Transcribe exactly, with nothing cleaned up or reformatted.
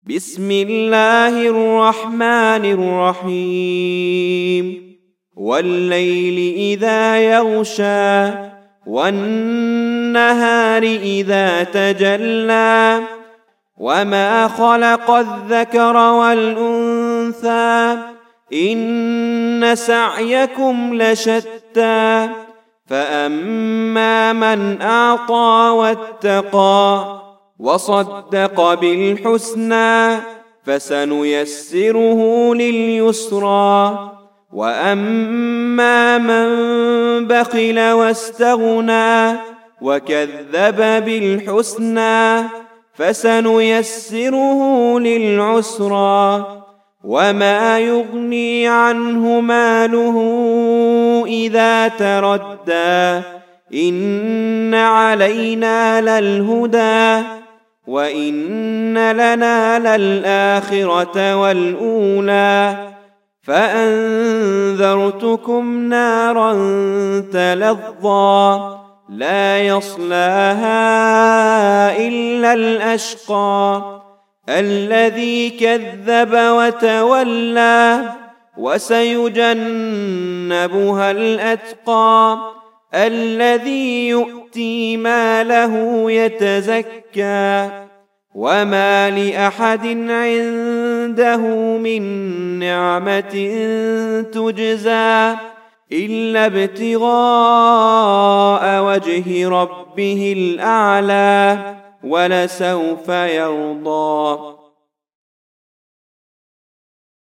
بسم الله الرحمن الرحيم والليل إذا يغشى والنهار إذا تجلى وما خلق الذكر والأنثى إن سعيكم لشتى فأما من أعطى واتقى وصدق بالحسنى فسنيسره لليسرى وأما من بخل واستغنى وكذب بالحسنى فسنيسره للعسرى وما يغني عنه ماله إذا تردى إن علينا للهدى وإن لنا للآخرة والأولى فأنذرتكم نارا تلظى لا يصلاها إلا الأشقى الذي كذب وتولى وسيجنبها الأتقى الذي يؤتي ماله يتزكى وما لأحد عنده من نعمة تجزى إلا ابتغاء وجه ربه الأعلى ولسوف يرضى.